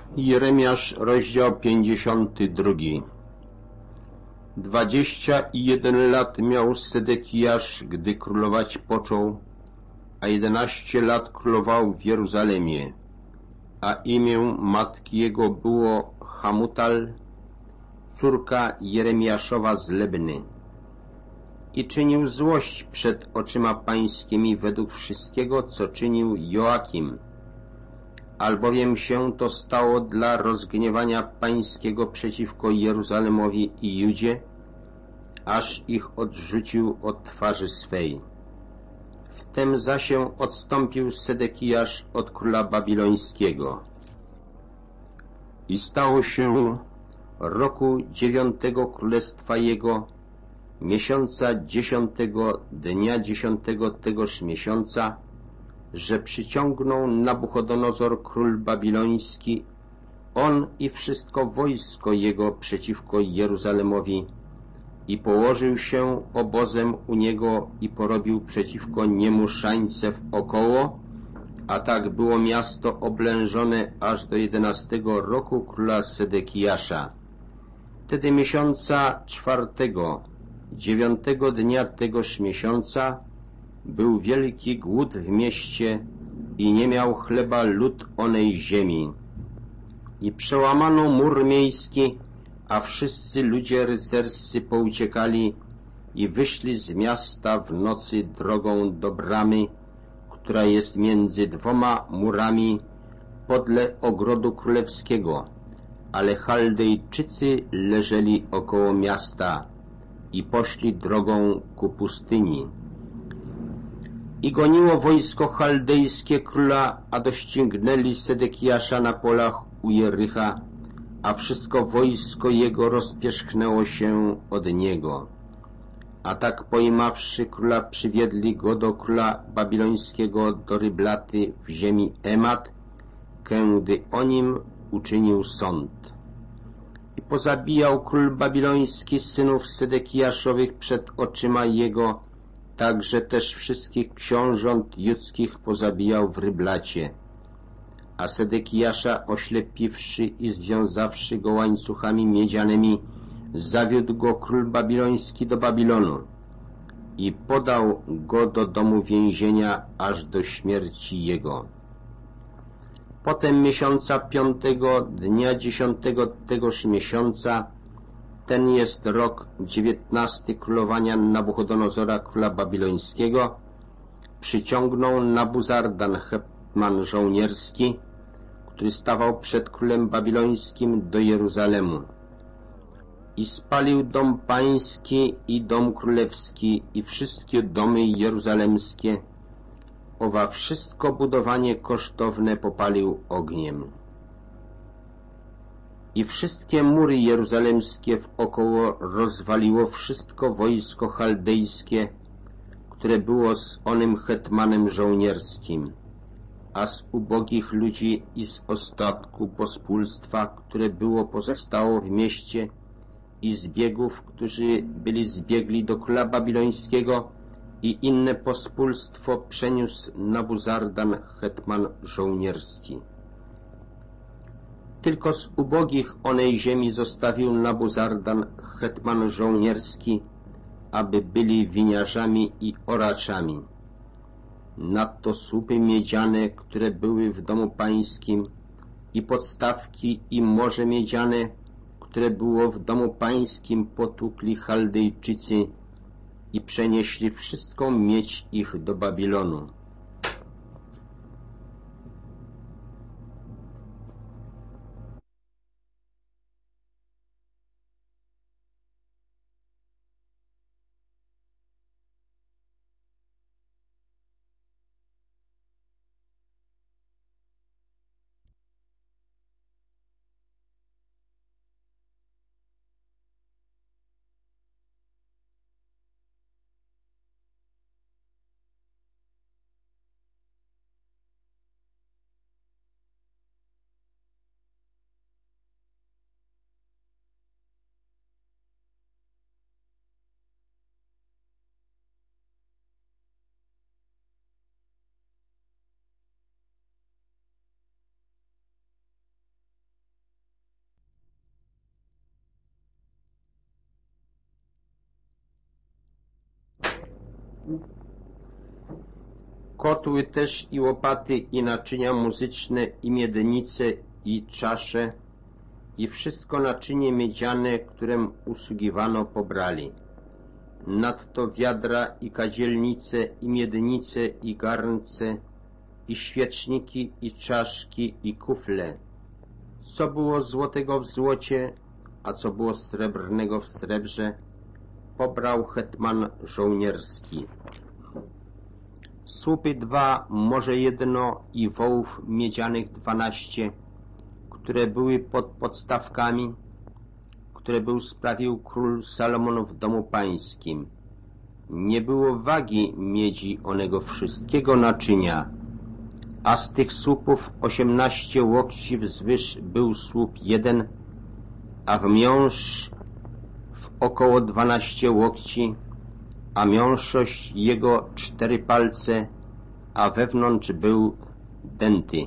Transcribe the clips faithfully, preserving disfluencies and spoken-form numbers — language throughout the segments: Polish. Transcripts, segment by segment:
Jeremiasz, rozdział pięćdziesiąty drugi. Dwadzieścia i jeden lat miał Sedekiasz, gdy królować począł, a jedenaście lat królował w Jeruzalemie, a imię matki jego było Hamutal, córka Jeremiaszowa z Lebny. I czynił złość przed oczyma pańskimi według wszystkiego, co czynił Joakim, albowiem się to stało dla rozgniewania pańskiego przeciwko Jeruzalemowi i Judzie, aż ich odrzucił od twarzy swej. Wtem zaś odstąpił Sedekiasz od króla babilońskiego. I stało się roku dziewiątego królestwa jego, miesiąca dziesiątego, dnia dziesiątego tegoż miesiąca, że przyciągnął Nabuchodonozor król babiloński, on i wszystko wojsko jego przeciwko Jeruzalemowi, i położył się obozem u niego i porobił przeciwko niemu szańce wokoło, a tak było miasto oblężone aż do jedenastego roku króla Sedekiasza. Wtedy miesiąca czwartego, dziewiątego dnia tegoż miesiąca, był wielki głód w mieście i nie miał chleba lud onej ziemi. I przełamano mur miejski, a wszyscy ludzie rycerscy pouciekali i wyszli z miasta w nocy drogą do bramy, która jest między dwoma murami podle ogrodu królewskiego, ale Chaldejczycy leżeli około miasta i poszli drogą ku pustyni. I goniło wojsko chaldejskie króla, a doścignęli Sedekiasza na polach u Jericha, a wszystko wojsko jego rozpierzchnęło się od niego. A tak pojmawszy króla, przywiedli go do króla babilońskiego do Ryblaty w ziemi Emat, kiedy o nim uczynił sąd. I pozabijał król babiloński synów Sedekiaszowych przed oczyma jego, także też wszystkich książąt judzkich pozabijał w Ryblacie. A Sedekiasza oślepiwszy i związawszy go łańcuchami miedzianymi, zawiódł go król babiloński do Babilonu i podał go do domu więzienia aż do śmierci jego. Potem miesiąca piątego, dnia dziesiątego tegoż miesiąca, ten jest rok dziewiętnasty królowania Nabuchodonozora króla babilońskiego, przyciągnął Nabuzardan hetman żołnierski, który stawał przed królem babilońskim do Jeruzalemu. I spalił dom pański i dom królewski i wszystkie domy jeruzalemskie, owa wszystko budowanie kosztowne popalił ogniem. I wszystkie mury jeruzalemskie wokoło rozwaliło wszystko wojsko chaldejskie, które było z onym hetmanem żołnierskim, a z ubogich ludzi i z ostatku pospólstwa, które było pozostało w mieście, i zbiegów, którzy byli zbiegli do króla babilońskiego, i inne pospólstwo przeniósł Nabuzardan hetman żołnierski. Tylko z ubogich onej ziemi zostawił Nabuzardan hetman żołnierski, aby byli winiarzami i oraczami. Nadto słupy miedziane, które były w domu pańskim, i podstawki i morze miedziane, które było w domu pańskim, potłukli Chaldejczycy i przenieśli wszystką miedź ich do Babilonu. Kotły też i łopaty i naczynia muzyczne i miednice i czasze i wszystko naczynie miedziane, którem usługiwano, pobrali. Nadto wiadra i kadzielnice i miednice i garnce i świeczniki i czaszki i kufle. Co było złotego w złocie, a co było srebrnego w srebrze, pobrał hetman żołnierski. Słupy dwa, może jedno i wołów miedzianych dwanaście, które były pod podstawkami, które był sprawił król Salomon w domu pańskim. Nie było wagi miedzi onego wszystkiego naczynia, a z tych słupów osiemnaście łokci wzwyż był słup jeden, a w miąższ w około dwanaście łokci, a miąższość jego cztery palce, a wewnątrz był dęty.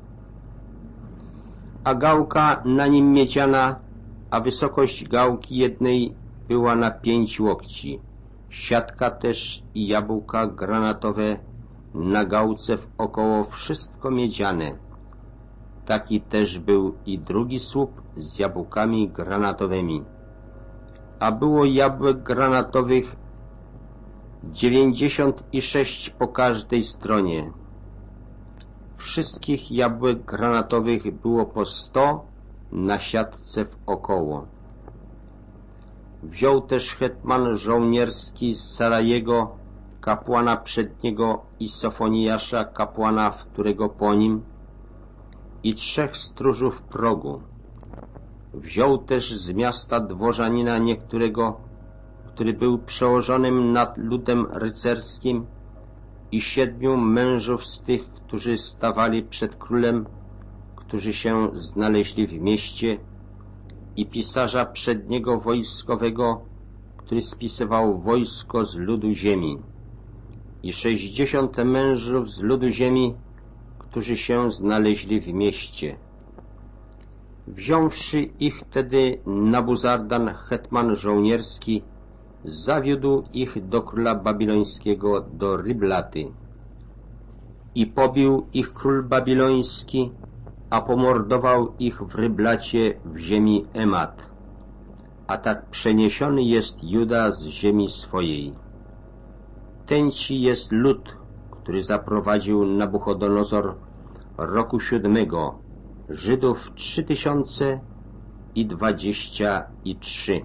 A gałka na nim miedziana, a wysokość gałki jednej była na pięć łokci. Siatka też i jabłka granatowe na gałce w około wszystko miedziane. Taki też był i drugi słup z jabłkami granatowymi. A było jabłek granatowych dziewięćdziesiąt i sześć po każdej stronie. Wszystkich jabłek granatowych było po sto na siatce w około. Wziął też hetman żołnierski z Sarajego, kapłana przedniego i Sofoniasza, kapłana, którego po nim, i trzech stróżów progu. Wziął też z miasta dworzanina niektórego, który był przełożonym nad ludem rycerskim, i siedmiu mężów z tych, którzy stawali przed królem, którzy się znaleźli w mieście, i pisarza przedniego wojskowego, który spisywał wojsko z ludu ziemi, i sześćdziesiąt mężów z ludu ziemi, którzy się znaleźli w mieście. Wziąwszy ich tedy Nabuzardan, hetman żołnierski, zawiódł ich do króla babilońskiego, do Riblaty. I pobił ich król babiloński, a pomordował ich w Ryblacie w ziemi Emat. A tak przeniesiony jest Juda z ziemi swojej. Ten ci jest lud, który zaprowadził Nabuchodonozor roku siódmego, Żydów trzy tysiące i dwadzieścia i trzy.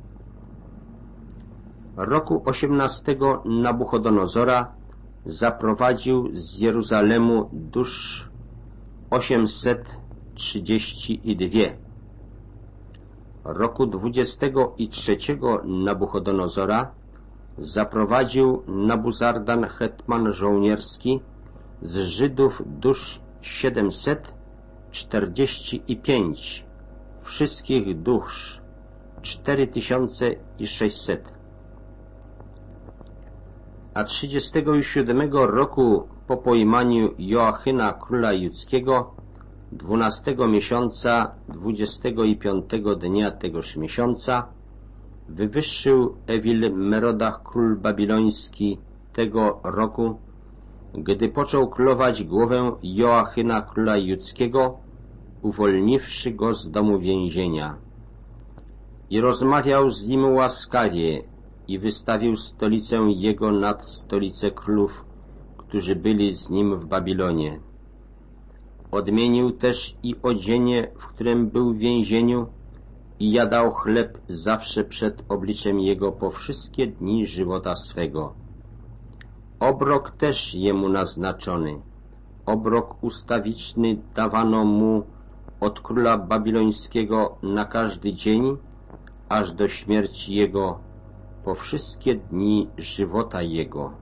Roku osiemnastego Nabuchodonozora zaprowadził z Jeruzalemu dusz osiemset trzydzieści i dwie. Roku dwudziestego i trzeciego Nabuchodonozora zaprowadził Nabuzardan, hetman żołnierski, z Żydów dusz siedemset czterdzieści i pięć, wszystkich dusz cztery tysiące i sześćset. A trzydziestego siódmego roku po pojmaniu Joachyna króla judzkiego, dwunastego miesiąca, dwudziestego i piątego dnia tegoż miesiąca, wywyższył Ewil Merodach król babiloński tego roku, gdy począł królować głowę Joachyna króla judzkiego, uwolniwszy go z domu więzienia. I rozmawiał z nim łaskawie i wystawił stolicę jego nad stolicę królów, którzy byli z nim w Babilonie. Odmienił też i odzienie, w którym był w więzieniu, i jadał chleb zawsze przed obliczem jego po wszystkie dni żywota swego. Obrok też jemu naznaczony. Obrok ustawiczny dawano mu od króla babilońskiego na każdy dzień, aż do śmierci jego, po wszystkie dni żywota jego.